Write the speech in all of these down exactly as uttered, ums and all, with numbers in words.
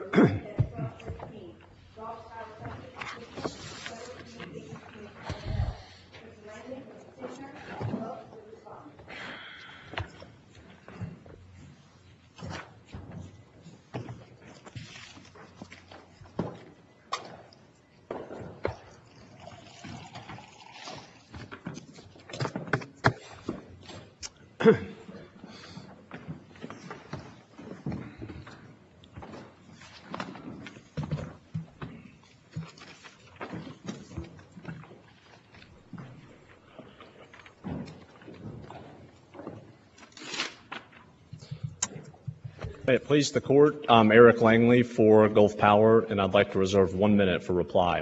May it please the Court, I'm Eric Langley for Gulf Power, and I'd like to reserve one minute for reply.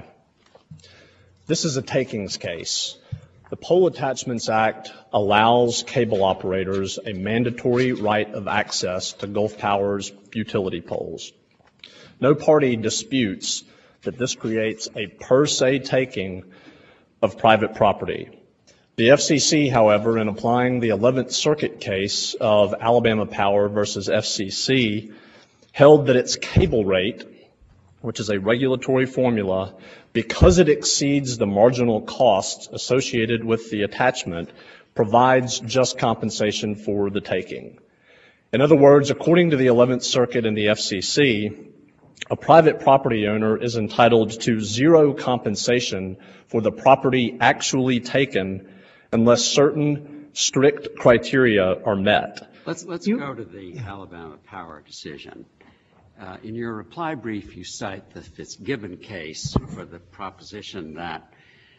This is a takings case. The Pole Attachments Act allows cable operators a mandatory right of access to Gulf Power's utility poles. No party disputes that this creates a per se taking of private property. The F C C, however, in applying the eleventh Circuit case of Alabama Power versus F C C, held that its cable rate, which is a regulatory formula, because it exceeds the marginal costs associated with the attachment, provides just compensation for the taking. In other words, according to the eleventh Circuit and the F C C, a private property owner is entitled to zero compensation for the property actually taken unless certain strict criteria are met. Let's, let's you, go to the Alabama Power decision. Uh, in your reply brief, you cite the Fitzgibbon case for the proposition that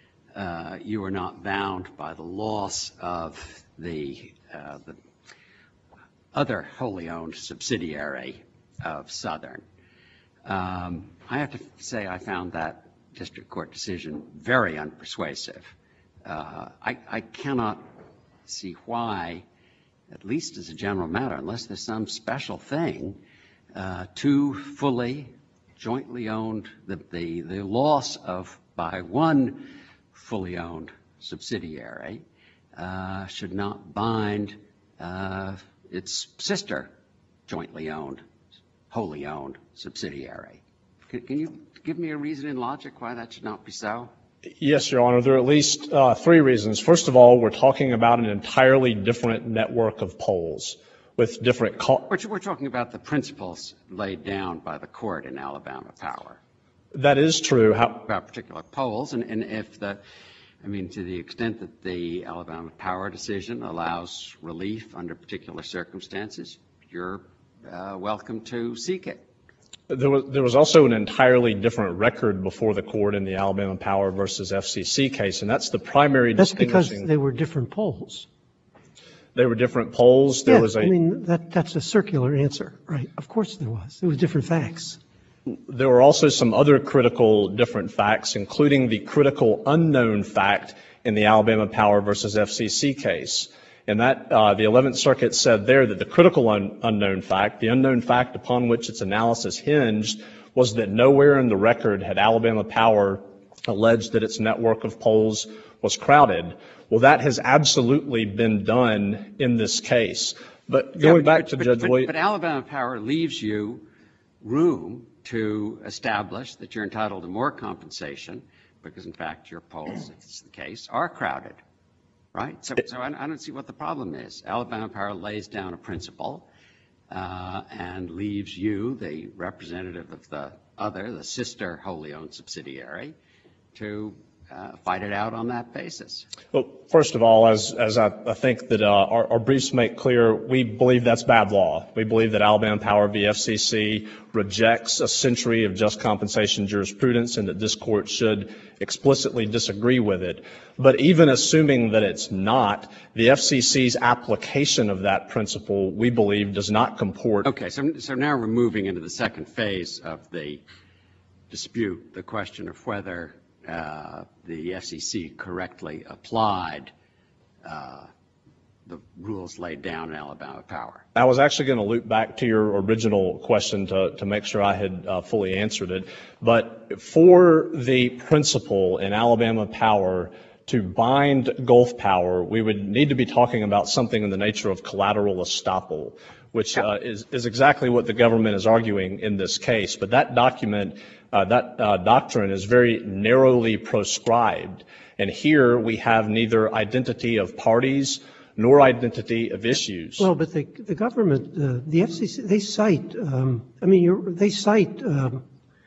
uh, you are not bound by the loss of the, uh, the other wholly owned subsidiary of Southern. Um, I have to say I found that district court decision very unpersuasive. Uh, I, I cannot see why, at least as a general matter, unless there's some special thing, uh, two fully jointly owned, the, the, the loss of by one fully owned subsidiary uh, should not bind uh, its sister jointly owned, wholly owned subsidiary. Can, can you give me a reason in logic why that should not be so? Yes, Your Honor. There are at least uh, three reasons. First of all, we're talking about an entirely different network of poles with different co- we're, we're talking about the principles laid down by the court in Alabama Power. That is true. How- about particular poles, and, and if the, I mean, to the extent that the Alabama Power decision allows relief under particular circumstances, you're uh, welcome to seek it. There was, there was also an entirely different record before the court in the Alabama Power versus F C C case, and that's the primary that's distinguishing. Because they were different poles. They were different poles. There yeah, was a. I mean, that, that's a circular answer, right? Of course there was. There was different facts. There were also some other critical different facts, including the critical unknown fact in the Alabama Power versus F C C case. And that, uh, the eleventh Circuit said there that the critical un- unknown fact, the unknown fact upon which its analysis hinged, was that nowhere in the record had Alabama Power alleged that its network of poles was crowded. Well, that has absolutely been done in this case. But going yeah, but, back to but, Judge but, Williams. But Alabama Power leaves you room to establish that you're entitled to more compensation because, in fact, your poles, if it's the case, are crowded. Right? So, so I, I don't see what the problem is. Alabama Power lays down a principle uh, and leaves you, the representative of the other, the sister wholly owned subsidiary, to uh, fight it out on that basis. Well, first of all, as, as I, I think that uh, our, our briefs make clear, we believe that's bad law. We believe that Alabama Power v. F C C rejects a century of just compensation jurisprudence and that this court should explicitly disagree with it. But even assuming that it's not, the F C C's application of that principle, we believe, does not comport. Okay, so, so now we're moving into the second phase of the dispute, the question of whether uh, the F C C correctly applied uh, the rules laid down in Alabama Power. I was actually going to loop back to your original question to, to make sure I had uh, fully answered it. But for the principle in Alabama Power to bind Gulf Power, we would need to be talking about something in the nature of collateral estoppel, which uh, is, is exactly what the government is arguing in this case. But that document, uh, that uh, doctrine is very narrowly proscribed. And here we have neither identity of parties nor identity of issues. Well, but the, the government, uh, the F C C, they cite, um, I mean, you're, they cite um,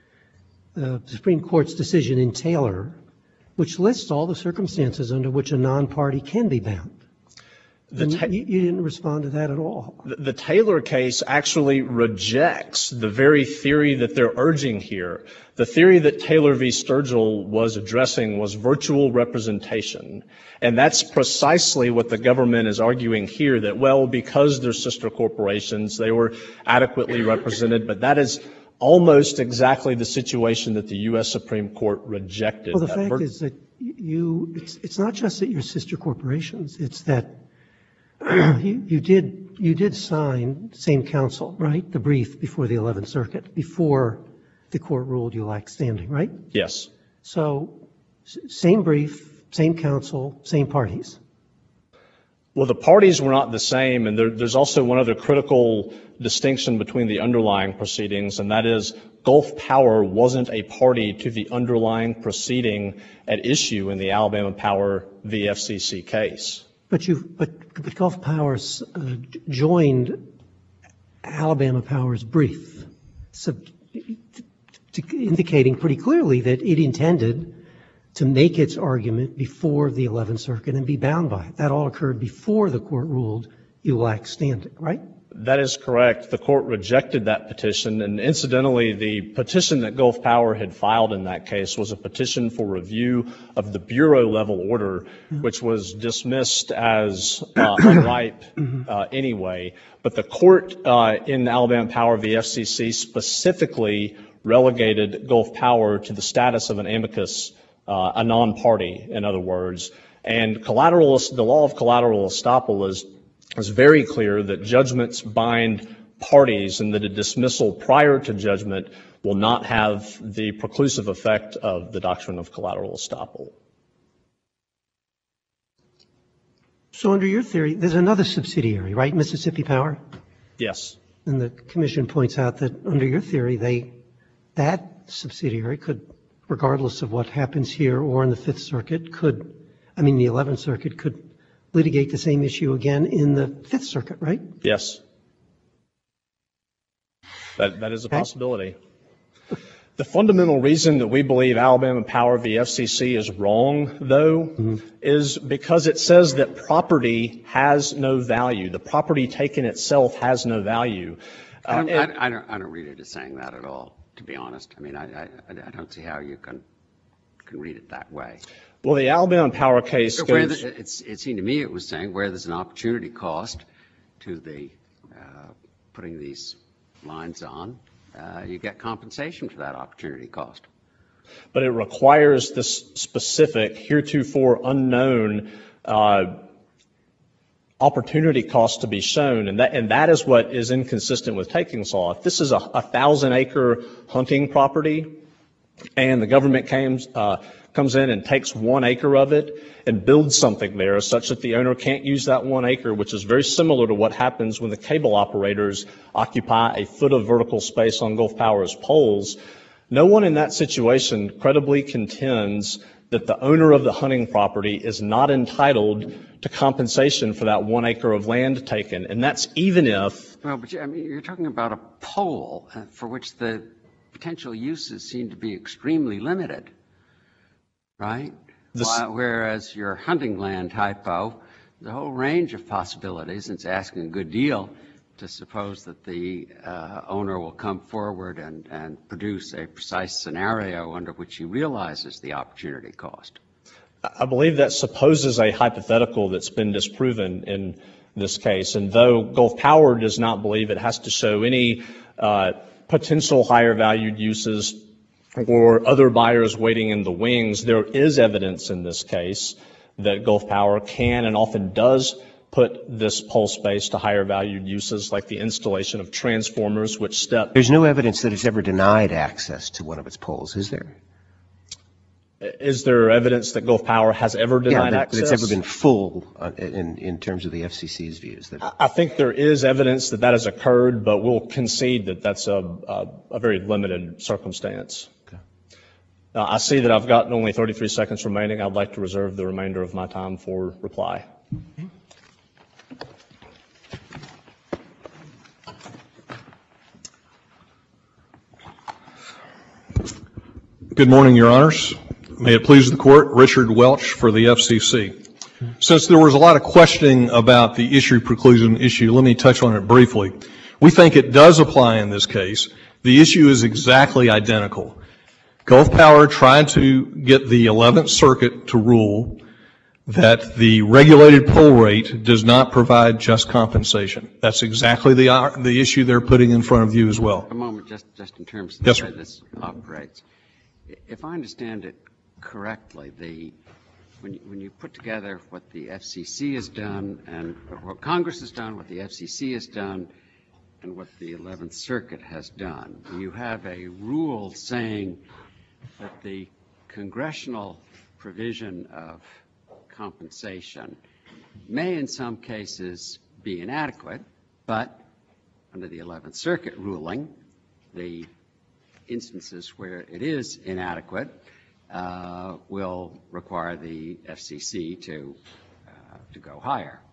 the Supreme Court's decision in Taylor, which lists all the circumstances under which a non-party can be bound. The ta- you, you didn't respond to that at all. The, the Taylor case actually rejects the very theory that they're urging here. The theory that Taylor v. Sturgill was addressing was virtual representation. And that's precisely what the government is arguing here, that, well, because they're sister corporations, they were adequately represented. But that is almost exactly the situation that the U S Supreme Court rejected. Well, the that fact vir- is that you, it's, it's not just that you're sister corporations, it's that you, you did, you did sign, same counsel, right? The brief before the eleventh Circuit, before the court ruled you lacked standing, right? Yes. So, s- same brief, same counsel, same parties. Well, the parties were not the same, and there, there's also one other critical distinction between the underlying proceedings, and that is Gulf Power wasn't a party to the underlying proceeding at issue in the Alabama Power v. F C C case. But you, but, but Gulf Power uh, joined Alabama Power's brief, sub, to, indicating pretty clearly that it intended to make its argument before the eleventh Circuit and be bound by it. That all occurred before the court ruled you lacked standing, right? That is correct. The court rejected that petition, and incidentally, the petition that Gulf Power had filed in that case was a petition for review of the bureau-level order, which was dismissed as uh, unripe uh, anyway. But the court uh, in Alabama Power v. F C C specifically relegated Gulf Power to the status of an amicus, uh, a non-party, in other words. And collateral, the law of collateral estoppel is It's very clear that judgments bind parties and that a dismissal prior to judgment will not have the preclusive effect of the doctrine of collateral estoppel. So under your theory, there's another subsidiary, right, Mississippi Power? Yes. And the commission points out that under your theory, they, that subsidiary could, regardless of what happens here or in the Fifth Circuit, could, I mean, the eleventh Circuit could litigate the same issue again in the Fifth Circuit, right? Yes. That, that is a possibility. The fundamental reason that we believe Alabama Power v. F C C is wrong, though, mm-hmm. is because it says that property has no value. The property taken itself has no value. Uh, I, don't, I, I, don't, I don't read it as saying that at all, to be honest. I mean, I, I, I don't see how you can, can read it that way. Well, the Alabama Power case goes... Where the, it's, it seemed to me it was saying where there's an opportunity cost to the uh, putting these lines on, uh, you get compensation for that opportunity cost. But it requires this specific, heretofore unknown uh, opportunity cost to be shown, and that, and that is what is inconsistent with takings law. If this is a, a thousand-acre hunting property and the government came, uh, comes in and takes one acre of it and builds something there such that the owner can't use that one acre, which is very similar to what happens when the cable operators occupy a foot of vertical space on Gulf Power's poles. No one in that situation credibly contends that the owner of the hunting property is not entitled to compensation for that one acre of land taken. And that's even if... Well, but you, I mean, you're talking about a pole uh, for which the potential uses seem to be extremely limited. Right? While, whereas your hunting land hypo, the whole range of possibilities, and it's asking a good deal to suppose that the uh, owner will come forward and, and produce a precise scenario under which he realizes the opportunity cost. I believe that supposes a hypothetical that's been disproven in this case. And though Gulf Power does not believe it has to show any uh, potential higher valued uses or other buyers waiting in the wings, there is evidence in this case that Gulf Power can and often does put this pole space to higher valued uses, like the installation of transformers, which step... There's no evidence that it's ever denied access to one of its poles, is there? Is there evidence that Gulf Power has ever Yeah, denied that, access? that it's ever been full uh, in, in terms of the F C C's views. That I think there is evidence that that has occurred, but we'll concede that that's a, a, a very limited circumstance. Okay. Now, I see that I've got only thirty-three seconds remaining. I'd like to reserve the remainder of my time for reply. Okay. Good morning, Your Honors. May it please the Court, Richard Welch for the F C C. Since there was a lot of questioning about the issue preclusion issue, let me touch on it briefly. We think it does apply in this case. The issue is exactly identical. Gulf Power tried to get the eleventh Circuit to rule that the regulated pull rate does not provide just compensation. That's exactly the, the issue they're putting in front of you as well. A moment, just, just in terms of Yes, the way sir. this operates. If I understand it correctly, the when you, when you put together what the F C C has done and what Congress has done, what the F C C has done, and what the eleventh Circuit has done, you have a rule saying that the congressional provision of compensation may in some cases be inadequate, but under the eleventh Circuit ruling, the instances where it is inadequate uh, will require the F C C to uh, to go higher.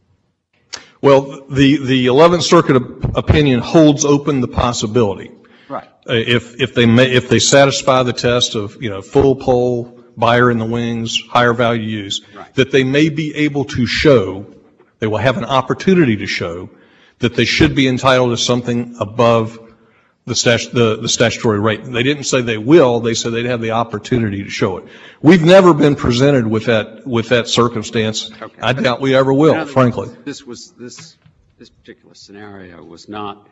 Well, the, the eleventh Circuit op- opinion holds open the possibility. Right. Uh, if, if they may, if they satisfy the test of, you know, full pull, buyer in the wings, higher value use, Right. that they may be able to show, they will have an opportunity to show that they should be entitled to something above the, statu- the, the statutory rate. They didn't say they will, they said they'd have the opportunity to show it. We've never been presented with that, with that circumstance. Okay. I doubt we ever will, In other frankly. words, This was this this particular scenario was not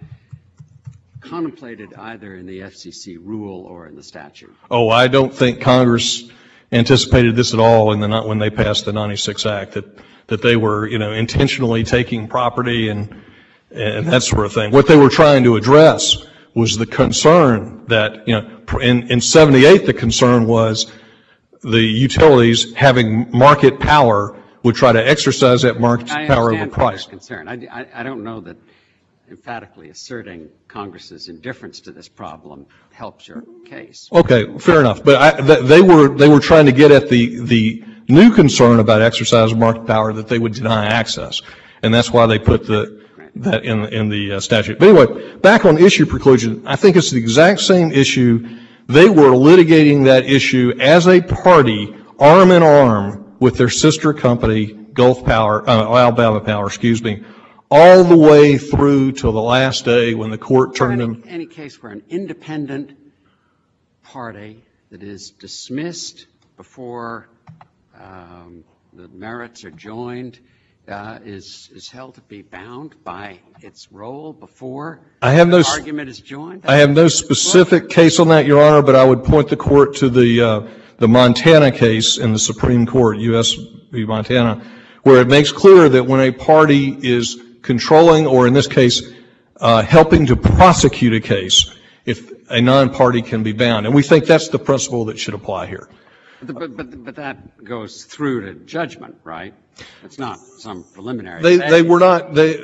contemplated either in the F C C rule or in the statute. Oh, I don't think Congress anticipated this at all in the, when they passed the ninety-six Act, that, that they were, you know, intentionally taking property and, and that sort of thing. What they were trying to address was the concern that, you know, in, in seventy-eight, the concern was the utilities having market power would try to exercise that market I power over understand price. your concern. I, I, I don't know that emphatically asserting Congress's indifference to this problem helps your case. Okay, fair enough. But I, th- they were they were trying to get at the the new concern about exercise of market power, that they would deny access, and that's why they put the that in in the uh, statute. But anyway, back on issue preclusion, I think it's the exact same issue. They were litigating that issue as a party, arm in arm with their sister company, Gulf Power, uh, Alabama Power, excuse me, all the way through till the last day when the court turned any, them. Any case where an independent party that is dismissed before um, the merits are joined uh, is is held to be bound by its role before I have no the s- argument is joined? I have no specific case on that, Your Honor, but I would point the court to the uh, the Montana case in the Supreme Court, U S v. Montana, where it makes clear that when a party is controlling, or in this case, uh, helping to prosecute a case, if a non-party can be bound. And we think that's the principle that should apply here. But, but, but that goes through to judgment, right? It's not some preliminary. They, phase. they were not, they,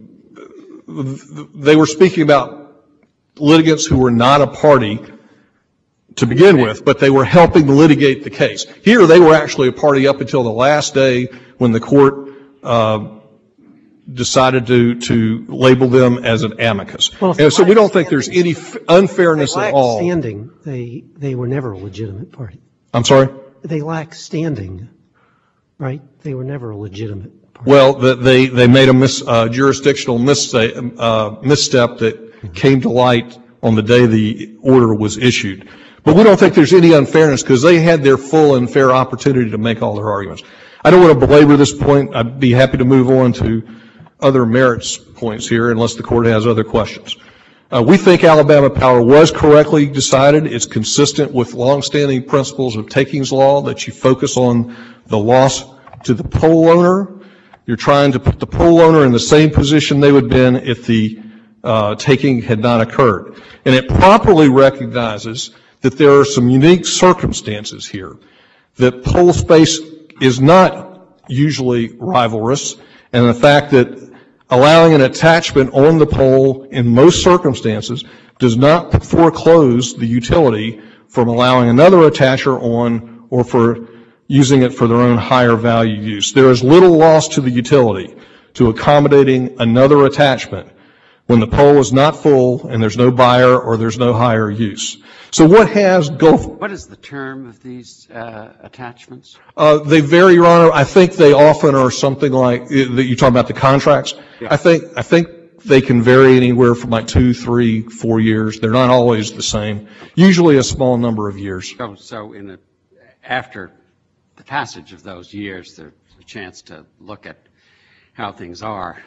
they were speaking about litigants who were not a party to begin with, but they were helping to litigate the case. Here, they were actually a party up until the last day when the court uh, decided to, to label them as an amicus. Well, And so we don't think there's any f- unfairness They at lack all. standing. They, they were never a legitimate party. I'm sorry? They lack standing, right? They were never a legitimate party. Well, the, they, they made a mis, uh, jurisdictional misstep, uh, misstep that came to light on the day the order was issued. But we don't think there's any unfairness because they had their full and fair opportunity to make all their arguments. I don't want to belabor this point. I'd be happy to move on to other merits points here unless the court has other questions. Uh, we think Alabama Power was correctly decided. It's consistent with longstanding principles of takings law that you focus on the loss to the pole owner. You're trying to put the pole owner in the same position they would have been if the uh, taking had not occurred. And it properly recognizes that there are some unique circumstances here. that pole space is not usually rivalrous, and the fact that allowing an attachment on the pole in most circumstances does not foreclose the utility from allowing another attacher on or for using it for their own higher value use. There is little loss to the utility to accommodating another attachment when the pole is not full and there's no buyer or there's no higher use. So what has Gulf... What is the term of these uh, attachments? Uh, they vary, Your Honor. I think they often are something like, that you're talking about the contracts. Yeah. I think, I think they can vary anywhere from like two, three, four years. They're not always the same. Usually a small number of years. So, so in the, after the passage of those years, there's a chance to look at how things are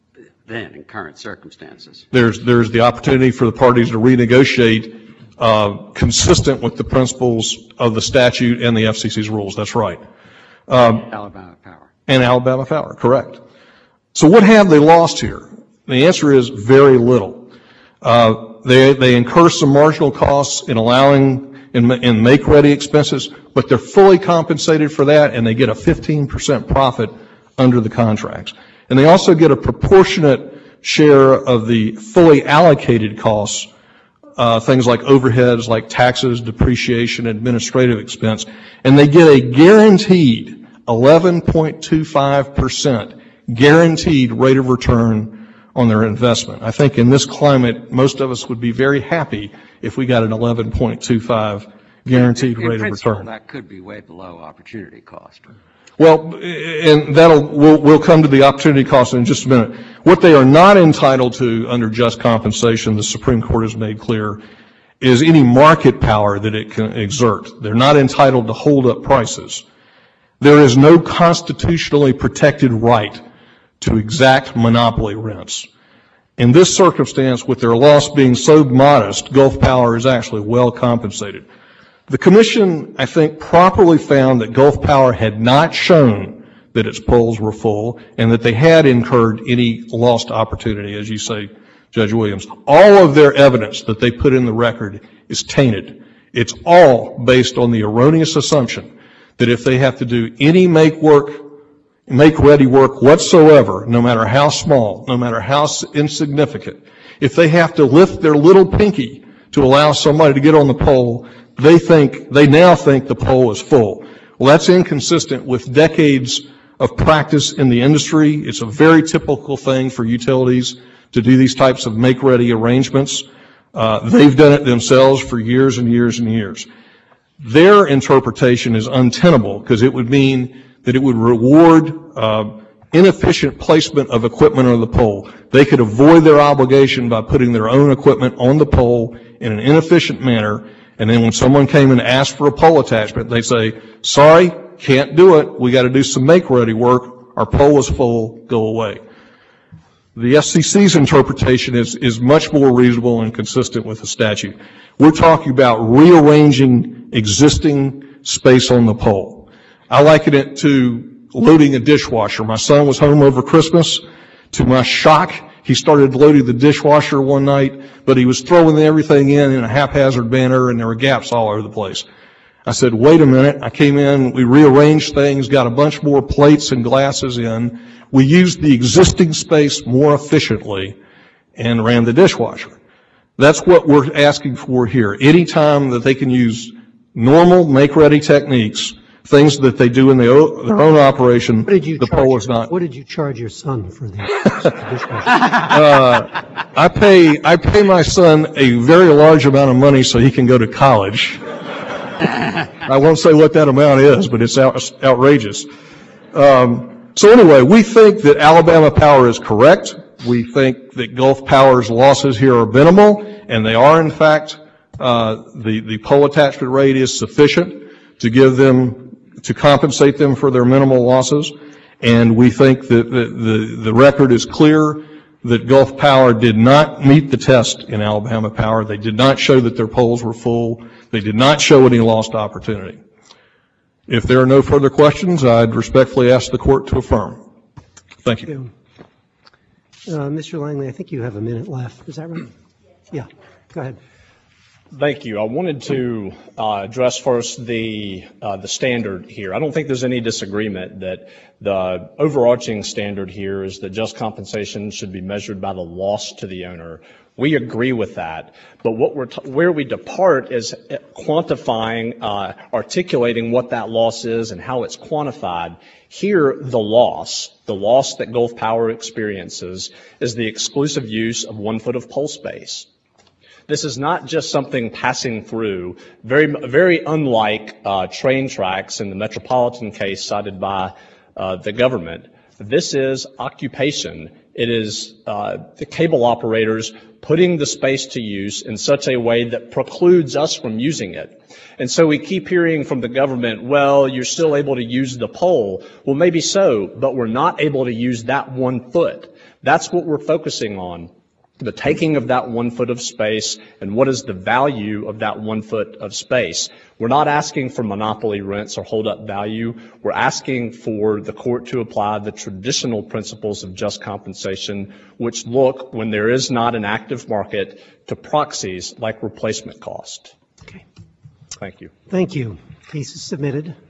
then in current circumstances. There's, there's the opportunity for the parties to renegotiate uh, consistent with the principles of the statute and the F C C's rules. That's right. Um, Alabama Power. And Alabama Power, correct. So what have they lost here? The answer is very little. Uh, they, they incur some marginal costs in allowing, in, in make-ready expenses, but they're fully compensated for that, and they get a fifteen percent profit under the contracts. And they also get a proportionate share of the fully allocated costs, uh, things like overheads, like taxes, depreciation, administrative expense, and they get a guaranteed eleven point two five percent guaranteed rate of return on their investment. I think in this climate, most of us would be very happy if we got an eleven point two five guaranteed in, in rate of return. That could be way below opportunity cost. Well, and that'll, we'll, we'll come to the opportunity cost in just a minute. What they are not entitled to under just compensation, the Supreme Court has made clear, is any market power that it can exert. They're not entitled to hold up prices. There is no constitutionally protected right to exact monopoly rents. In this circumstance, with their loss being so modest, Gulf Power is actually well compensated. The Commission, I think, properly found that Gulf Power had not shown that its poles were full and that they had incurred any lost opportunity, as you say, Judge Williams. All of their evidence that they put in the record is tainted. It's all based on the erroneous assumption that if they have to do any make work, make ready work whatsoever, no matter how small, no matter how insignificant, if they have to lift their little pinky to allow somebody to get on the pole, they think, they now think the pole is full. Well, that's inconsistent with decades of practice in the industry. It's a very typical thing for utilities to do these types of make-ready arrangements. Uh, they've done it themselves for years and years and years. Their interpretation is untenable because it would mean that it would reward uh, inefficient placement of equipment on the pole. They could avoid their obligation by putting their own equipment on the pole in an inefficient manner, and then when someone came and asked for a pole attachment, they say, sorry, can't do it. We got to do some make-ready work. Our pole is full. Go away. The F C C's interpretation is, is much more reasonable and consistent with the statute. We're talking about rearranging existing space on the pole. I liken it to loading a dishwasher. My son was home over Christmas. To my shock, he started loading the dishwasher one night, but he was throwing everything in in a haphazard manner, and there were gaps all over the place. I said, wait a minute. I came in, we rearranged things, got a bunch more plates and glasses in. We used the existing space more efficiently and ran the dishwasher. That's what we're asking for here. Anytime that they can use normal make-ready techniques, things that they do in their own operation, What did you the charge pole is your- not. What did you charge your son for the dishwasher? Uh, I pay I pay my son a very large amount of money so he can go to college. I won't say what that amount is, but it's out, outrageous. Um, so anyway, we think that Alabama Power is correct. We think that Gulf Power's losses here are minimal, and they are in fact uh, the the pole attachment rate is sufficient to give them to compensate them for their minimal losses. And we think that the, the, the record is clear that Gulf Power did not meet the test in Alabama Power. They did not show that their poles were full. They did not show any lost opportunity. If there are no further questions, I'd respectfully ask the court to affirm. Thank you. Uh, Mister Langley, I think you have a minute left. Is that right? Yeah. Go ahead. Thank you. I wanted to uh, address first the uh, the standard here. I don't think there's any disagreement that the overarching standard here is that just compensation should be measured by the loss to the owner. We agree with that. But what we're t- where we depart is quantifying, uh, articulating what that loss is and how it's quantified. Here, the loss, the loss that Gulf Power experiences, is the exclusive use of one foot of pole space. This is not just something passing through, very, very unlike uh, train tracks in the Metropolitan case cited by uh, the government. This is occupation. It is uh, the cable operators putting the space to use in such a way that precludes us from using it. And so we keep hearing from the government, well, you're still able to use the pole. Well, maybe so, but we're not able to use that one foot. That's what we're focusing on. The taking of that one foot of space and what is the value of that one foot of space. We're not asking for monopoly rents or hold up value. We're asking for the court to apply the traditional principles of just compensation, which look, when there is not an active market, to proxies like replacement cost. Okay. Thank you. Thank you. Case is submitted.